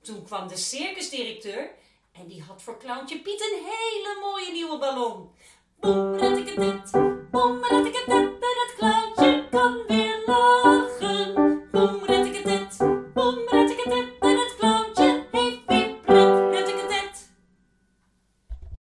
Toen kwam de circusdirecteur en die had voor Clowntje Piet een hele mooie nieuwe ballon. Boem, ratteketet, boem, ratteketet.